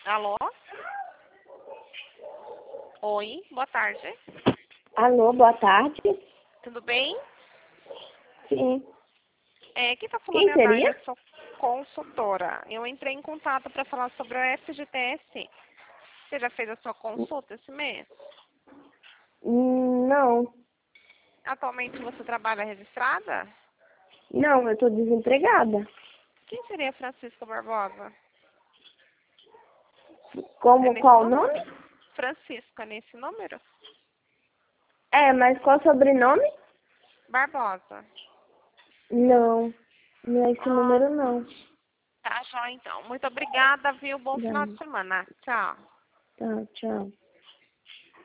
Alô? Oi, boa tarde. Alô, boa tarde. Tudo bem? Sim. Quem está falando Quem é a Dai, seria? eu sou consultora. Eu entrei em contato para falar sobre o FGTS. Você já fez a sua consulta esse mês? Não. Atualmente você trabalha registrada? Não, eu tô desempregada. Quem seria Francisca Barbosa? É Como, nesse qual o número? nome? Francisca, nesse número? Mas qual o sobrenome? Barbosa. Não. Não é esse Ah, número, não. tá, já então. Muito obrigada, viu? Bom final de Não. semana. Tchau. Tá, tchau.